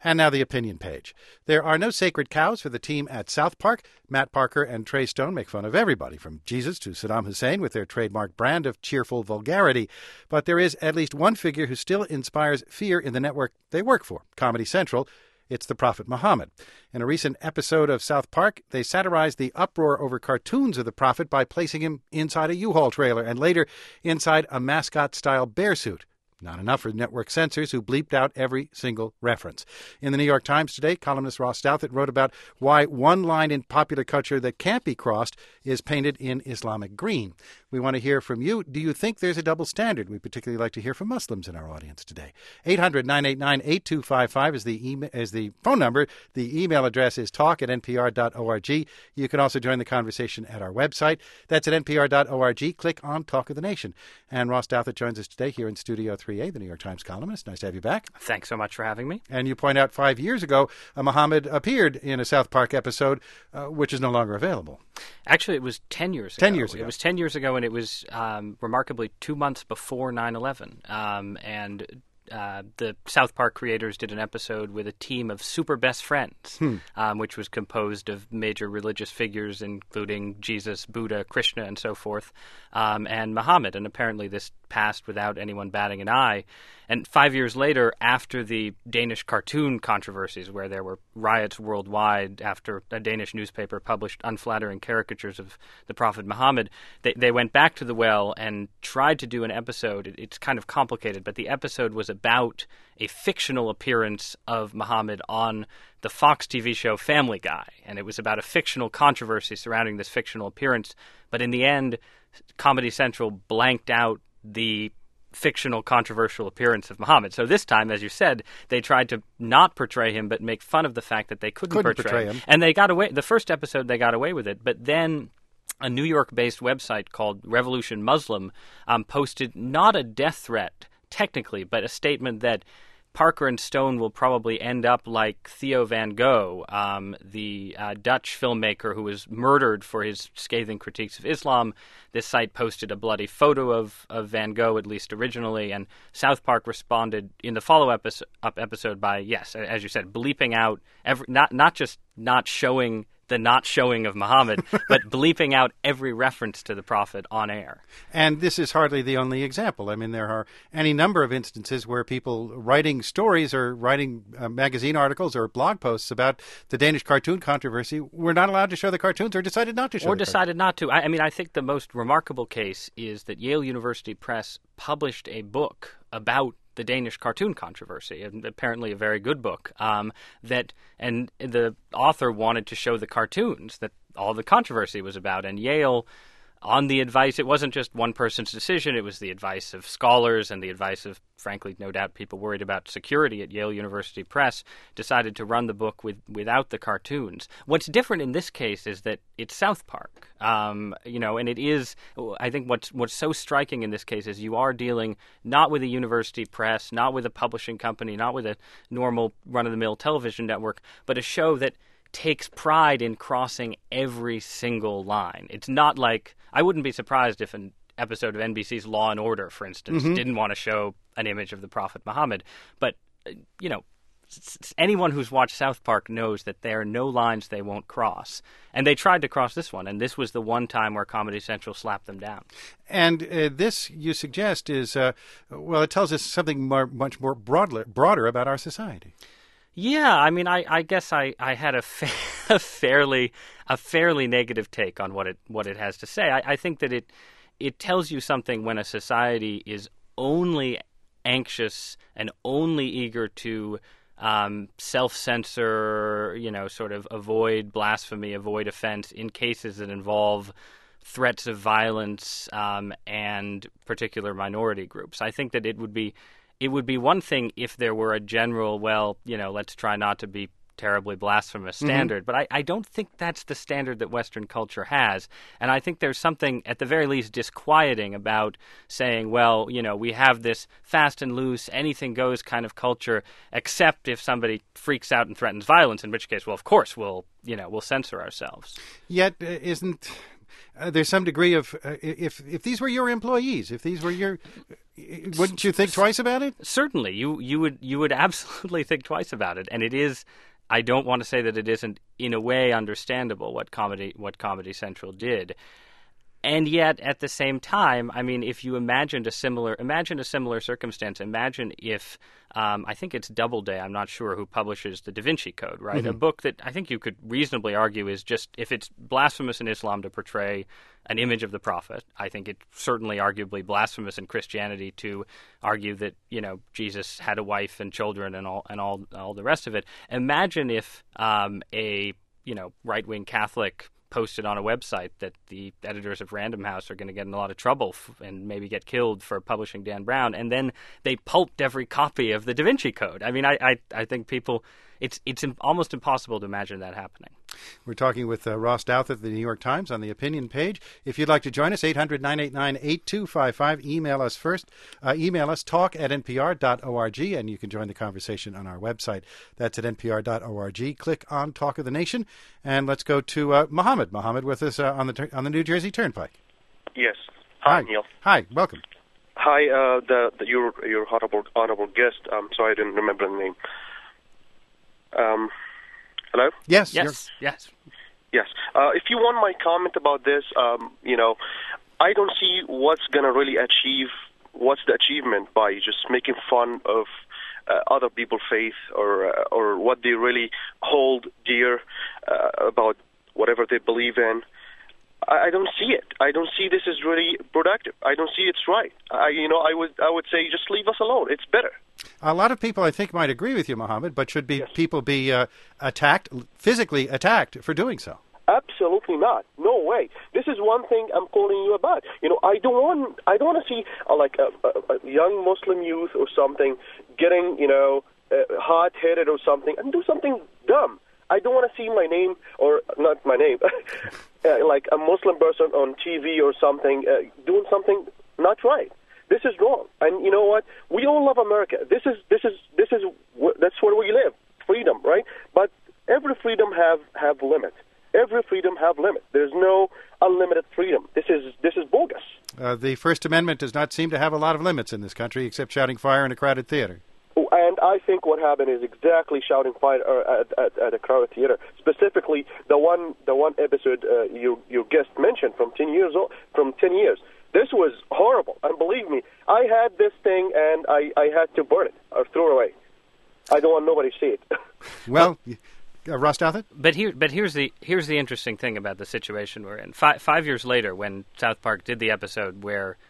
And now the opinion page. There are no sacred cows for the team at South Park. Matt Parker and Trey Stone make fun of everybody, from Jesus to Saddam Hussein, with their trademark brand of cheerful vulgarity. But there is at least one figure who still inspires fear in the network they work for, Comedy Central. It's the Prophet Muhammad. In a recent episode of South Park, they satirized the uproar over cartoons of the Prophet by placing him inside a U-Haul trailer and later inside a mascot-style bear suit. Not enough for network censors who bleeped out every single reference. In the New York Times today, columnist Ross Douthat wrote about why one line in popular culture that can't be crossed is painted in Islamic green. We want to hear from you. Do you think there's a double standard? We particularly like to hear from Muslims in our audience today. 800-989-8255 is the phone number. The email address is talk@npr.org. You can also join the conversation at our website. That's at npr.org. Click on Talk of the Nation. And Ross Douthat joins us today here in Studio 3A, the New York Times columnist. Nice to have you back. Thanks so much for having me. And you point out 5 years ago, Muhammad appeared in a South Park episode, which is no longer available. Actually, it was 10 years ago. 10 years ago. It was 10 years ago, and it was remarkably 2 months before 9/11. The South Park creators did an episode with a team of super best friends, which was composed of major religious figures, including Jesus, Buddha, Krishna, and so forth, and Muhammad. And apparently this passed without anyone batting an eye. And 5 years later, after the Danish cartoon controversies, where there were riots worldwide after a Danish newspaper published unflattering caricatures of the Prophet Muhammad, they went back to the well and tried to do an episode. It's kind of complicated, but the episode was about a fictional appearance of Muhammad on the Fox TV show Family Guy. And it was about a fictional controversy surrounding this fictional appearance. But in the end, Comedy Central blanked out the fictional controversial appearance of Muhammad. So this time, as you said, they tried to not portray him but make fun of the fact that they couldn't portray him. And they got away. The first episode, they got away with it. But then a New York-based website called Revolution Muslim posted not a death threat, technically, but a statement that Parker and Stone will probably end up like Theo van Gogh, the Dutch filmmaker who was murdered for his scathing critiques of Islam. This site posted a bloody photo of Van Gogh, at least originally, and South Park responded in the follow-up episode by, yes, as you said, bleeping out, not just not showing the not showing of Muhammad, but bleeping out every reference to the Prophet on air. And this is hardly the only example. I mean, there are any number of instances where people writing stories or writing magazine articles or blog posts about the Danish cartoon controversy were not allowed to show the cartoons or decided not to show them. Or decided not to. I mean, I think the most remarkable case is that Yale University Press published a book about the Danish cartoon controversy, and apparently a very good book, and the author wanted to show the cartoons that all the controversy was about. And Yale, on the advice, it wasn't just one person's decision, it was the advice of scholars and the advice of, frankly, no doubt people worried about security at Yale University Press, decided to run the book without the cartoons. What's different in this case is that it's South Park, and it is, I think what's so striking in this case is you are dealing not with a university press, not with a publishing company, not with a normal run-of-the-mill television network, but a show that takes pride in crossing every single line. It's not like, I wouldn't be surprised if an episode of NBC's Law and Order, for instance, didn't want to show an image of the Prophet Muhammad. But, anyone who's watched South Park knows that there are no lines they won't cross. And they tried to cross this one, and this was the one time where Comedy Central slapped them down. And this, you suggest, is, it tells us something much more broader about our society. Yeah, I mean, I guess I had a fairly negative take on what it has to say. I think that it tells you something when a society is only anxious and only eager to self-censor, sort of avoid blasphemy, avoid offense in cases that involve threats of violence and particular minority groups. I think that it would be one thing if there were a general, let's try not to be terribly blasphemous standard. But I don't think that's the standard that Western culture has. And I think there's something, at the very least, disquieting about saying, we have this fast and loose, anything goes kind of culture, except if somebody freaks out and threatens violence, in which case, of course, we'll censor ourselves. Yet, isn't there's some degree of if these were your employees, if these were your, wouldn't you think twice about it? Certainly, you would absolutely think twice about it, and it is. I don't want to say that it isn't in a way understandable what Comedy Central did. And yet, at the same time, I mean, if you imagine a similar circumstance, imagine if, I think it's Doubleday, I'm not sure, who publishes the Da Vinci Code, right? Mm-hmm. A book that I think you could reasonably argue is just, if it's blasphemous in Islam to portray an image of the Prophet, I think it's certainly arguably blasphemous in Christianity to argue that, Jesus had a wife and children and all the rest of it. Imagine if a right-wing Catholic posted on a website that the editors of Random House are going to get in a lot of trouble and maybe get killed for publishing Dan Brown, and then they pulped every copy of the Da Vinci Code. I mean, I think people, it's almost impossible to imagine that happening. We're talking with Ross Douthat of the New York Times on the opinion page. If you'd like to join us, 800-989-8255. Email us first. Email us, talk@npr.org, and you can join the conversation on our website. That's at npr.org. Click on Talk of the Nation, and let's go to Mohammed. Mohammed with us on the New Jersey Turnpike. Yes. Hi, Neil. Hi, welcome. Hi, your honorable guest. Sorry, I didn't remember the name. Hello? Yes. Yes. If you want my comment about this, I don't see what's going to really what's the achievement by just making fun of other people's faith or what they really hold dear about whatever they believe in. I don't see it. I don't see this is really productive. I don't see it's right. I would say just leave us alone. It's better. A lot of people, I think, might agree with you, Mohammed, but should people be physically attacked for doing so? Absolutely not. No way. This is one thing I'm calling you about. I don't want to see a young Muslim youth or something getting hot-headed or something and do something dumb. I don't want to see my name, or not my name, like a Muslim person on TV or something doing something not right. This is wrong. And you know what? We all love America. That's where we live. Freedom, right? But every freedom have limits. Every freedom have limits. There's no unlimited freedom. This is bogus. The First Amendment does not seem to have a lot of limits in this country, except shouting fire in a crowded theater. And I think what happened is exactly shouting fire at a crowded theater. Specifically, the one episode your guest mentioned from 10 years. This was horrible, and believe me, I had this thing and I had to burn it or throw it away. I don't want nobody to see it. Well, Ross Douthat? But here's the interesting thing about the situation we're in. 5 years later, when South Park did the episode where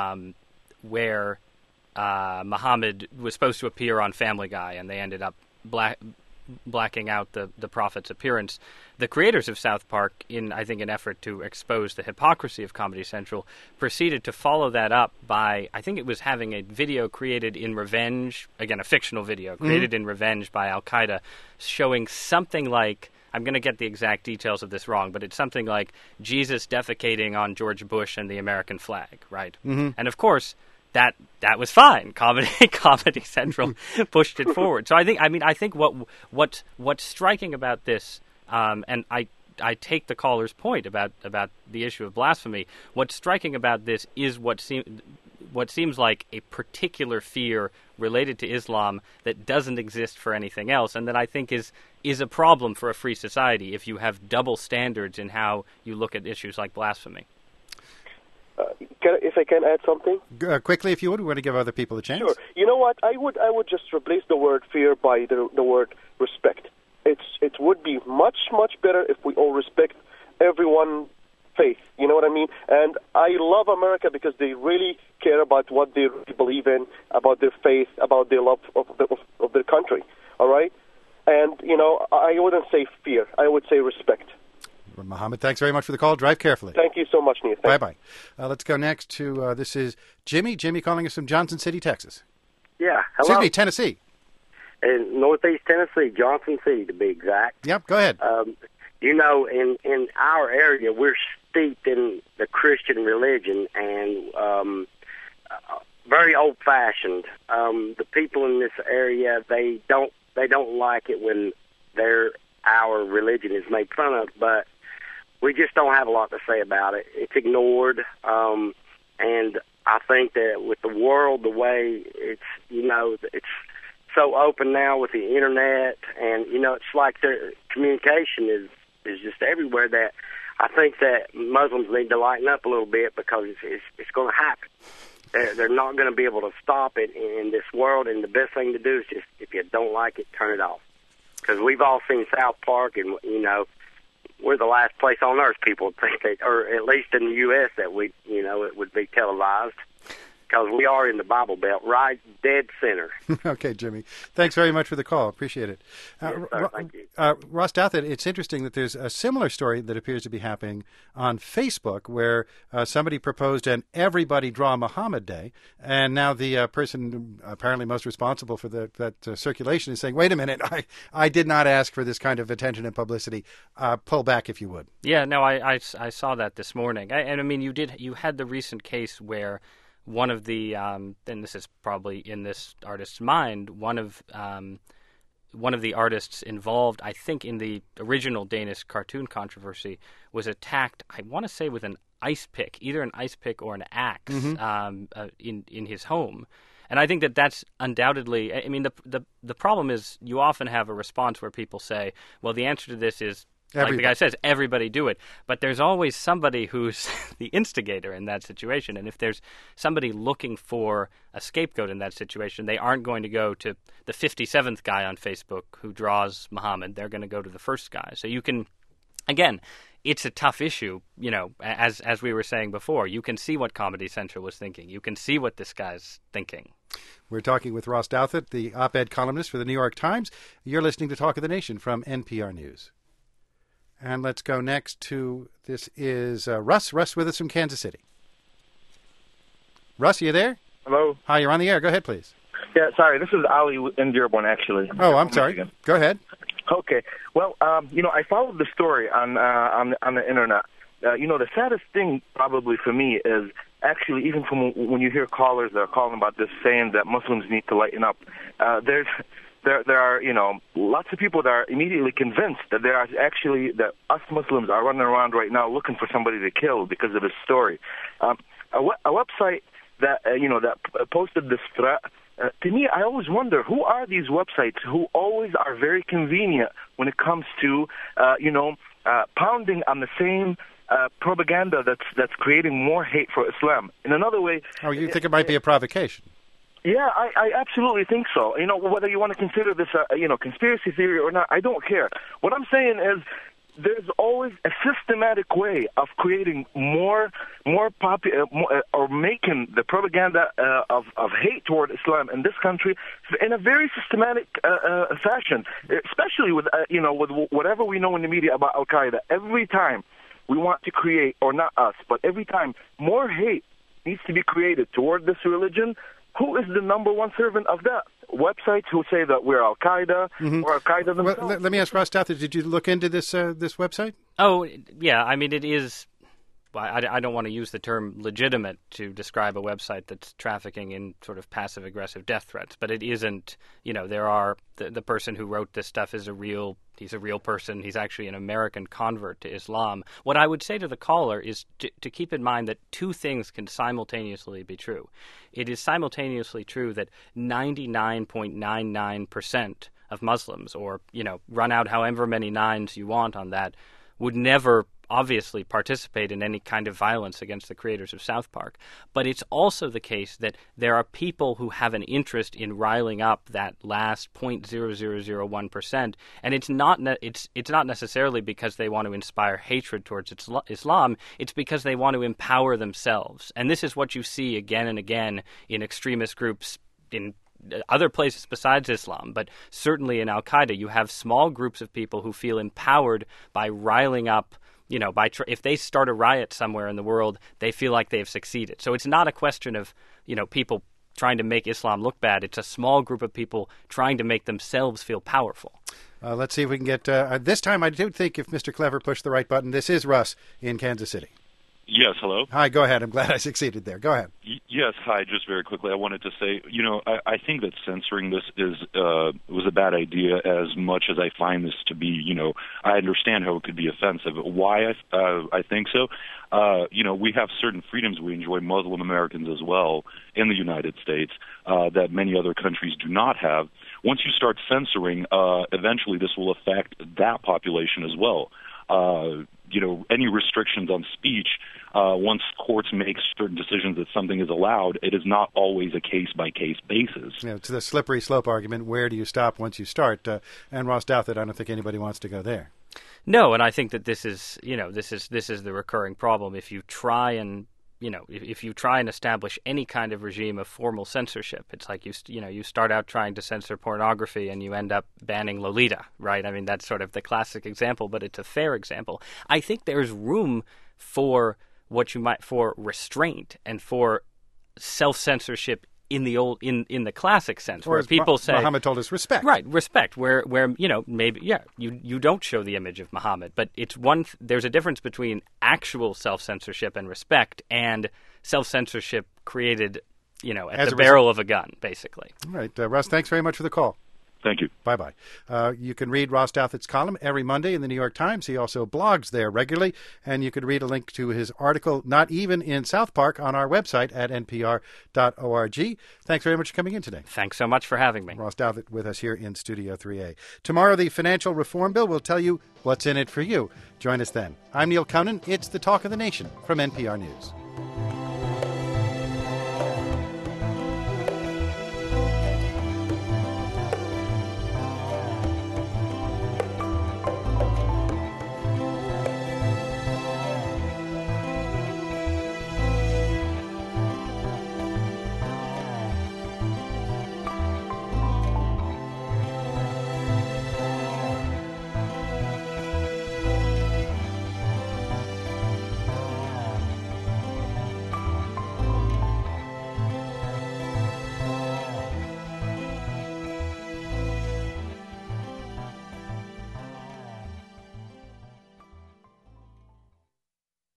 Muhammad was supposed to appear on Family Guy, and they ended up blacking out the Prophet's appearance. The creators of South Park, in an effort to expose the hypocrisy of Comedy Central, proceeded to follow that up by, I think it was having a video created in revenge, again, a fictional video created in revenge by Al-Qaeda, showing something like, I'm going to get the exact details of this wrong, but it's something like Jesus defecating on George Bush and the American flag, right? Mm-hmm. And of course, that was fine. Comedy Central pushed it forward. So I think what's striking about this, and I take the caller's point about the issue of blasphemy. What's striking about this is what seems like a particular fear related to Islam that doesn't exist for anything else, and that I think is a problem for a free society if you have double standards in how you look at issues like blasphemy. If I can add something? Quickly, if you would. We want to give other people a chance. Sure. You know what? I would just replace the word fear by the word respect. It would be much, much better if we all respect everyone's faith. You know what I mean? And I love America because they really care about what they really believe in, about their faith, about their love of their country. All right? And, I wouldn't say fear. I would say respect. Mohammed, thanks very much for the call. Drive carefully. Thank you so much, Neil. Bye-bye. Let's go next to, this is Jimmy. Jimmy calling us from Johnson City, Texas. Yeah, hello. Excuse me, Tennessee. In Northeast Tennessee, Johnson City to be exact. Yep, go ahead. In our area, we're steeped in the Christian religion and very old-fashioned. The people in this area, they don't like it when our religion is made fun of, but we just don't have a lot to say about it. It's ignored, and I think that with the world the way it's, it's so open now with the internet, and it's like the communication is just everywhere, that I think that Muslims need to lighten up a little bit, because it's going to happen. They're not going to be able to stop it in this world, and the best thing to do is just, if you don't like it, turn it off. Because we've all seen South Park, and we're the last place on earth people think that, or at least in the U.S., that it would be televised. Because we are in the Bible Belt, right dead center. Okay, Jimmy. Thanks very much for the call. Appreciate it. Yes, sir, thank you. Ross Douthat, it's interesting that there's a similar story that appears to be happening on Facebook, where somebody proposed an Everybody Draw Muhammad Day, and now the person apparently most responsible for that circulation is saying, wait a minute, I did not ask for this kind of attention and publicity. Pull back if you would. Yeah, no, I saw that this morning. You had the recent case where one of the, and this is probably in this artist's mind, one of the artists involved, I think, in the original Danish cartoon controversy, was attacked, I want to say, with an ice pick, either an ice pick or an axe, in his home. And I think that that's undoubtedly, the problem is you often have a response where people say, well, the answer to this is, like the guy says, everybody do it. But there's always somebody who's the instigator in that situation. And if there's somebody looking for a scapegoat in that situation, they aren't going to go to the 57th guy on Facebook who draws Muhammad. They're going to go to the first guy. So you can, again, it's a tough issue, as we were saying before. You can see what Comedy Central was thinking. You can see what this guy's thinking. We're talking with Ross Douthat, the op-ed columnist for the New York Times. You're listening to Talk of the Nation from NPR News. And let's go next to, this is Russ. Russ with us from Kansas City. Russ, are you there? Hello. Hi, you're on the air. Go ahead, please. Yeah, sorry. This is Ali in Dearborn, actually. Oh, I'm sorry. Michigan. Go ahead. Okay. Well, I followed the story on the internet. The saddest thing probably for me is actually, even from when you hear callers that are calling about this, saying that Muslims need to lighten up, there are, lots of people that are immediately convinced that that us Muslims are running around right now looking for somebody to kill because of this story. A website that, that posted this threat, to me, I always wonder, who are these websites who always are very convenient when it comes to, pounding on the same propaganda that's creating more hate for Islam. In another way... Oh, you think it might be a provocation? Yeah, I absolutely think so. Whether you want to consider this a conspiracy theory or not, I don't care. What I'm saying is there's always a systematic way of creating more or making the propaganda of hate toward Islam in this country in a very systematic fashion, especially with whatever we know in the media about Al-Qaeda. Every time we want to create, or not us, but every time more hate needs to be created toward this religion, who is the number one servant of that? Websites who say that we're Al-Qaeda or Al-Qaeda themselves. Well, let me ask Ross Douthat, did you look into this website? Oh, yeah. It is... Well, I don't want to use the term legitimate to describe a website that's trafficking in sort of passive-aggressive death threats, but it isn't, there are, the person who wrote this stuff he's a real person. He's actually an American convert to Islam. What I would say to the caller is to keep in mind that two things can simultaneously be true. It is simultaneously true that 99.99% of Muslims, or, run out however many nines you want on that, would never obviously participate in any kind of violence against the creators of South Park. But it's also the case that there are people who have an interest in riling up that last 0.0001%, and it's not necessarily because they want to inspire hatred towards Islam. It's because they want to empower themselves. And this is what you see again and again in extremist groups in other places besides Islam, but certainly in Al-Qaeda. You have small groups of people who feel empowered by riling up, if they start a riot somewhere in the world, they feel like they've succeeded. So it's not a question of, people trying to make Islam look bad. It's a small group of people trying to make themselves feel powerful. Let's see if we can get, this time I do think if Mr. Clever pushed the right button. This is Russ in Kansas City. Yes, hello? Hi, go ahead. I'm glad I succeeded there. Go ahead. Yes, hi. Just very quickly, I wanted to say, I think that censoring this was a bad idea as much as I find this to be, I understand how it could be offensive. Why I think so? We have certain freedoms we enjoy, Muslim Americans as well, in the United States that many other countries do not have. Once you start censoring, eventually this will affect that population as well. Any restrictions on speech, once courts make certain decisions that something is allowed, it is not always a case-by-case basis. Yeah, it's the slippery slope argument. Where do you stop once you start? And Ross Douthat, I don't think anybody wants to go there. No, and I think that this is the recurring problem. If you try and if you try and establish any kind of regime of formal censorship, it's like you start out trying to censor pornography and you end up banning Lolita, right? I mean, that's sort of the classic example, but it's a fair example. I think there's room for for restraint and for self-censorship in the classic sense, where people say Muhammad told us respect, right? Respect, where maybe you don't show the image of Muhammad, but it's there's a difference between actual self-censorship and respect and self-censorship created at the barrel of a gun, basically. All right, Russ, thanks very much for the call. Thank you. Bye-bye. You can read Ross Douthat's column every Monday in the New York Times. He also blogs there regularly, and you can read a link to his article, Not Even in South Park, on our website at npr.org. Thanks very much for coming in today. Thanks so much for having me. Ross Douthat with us here in Studio 3A. Tomorrow, the Financial Reform Bill will tell you what's in it for you. Join us then. I'm Neil Conan. It's The Talk of the Nation from NPR News.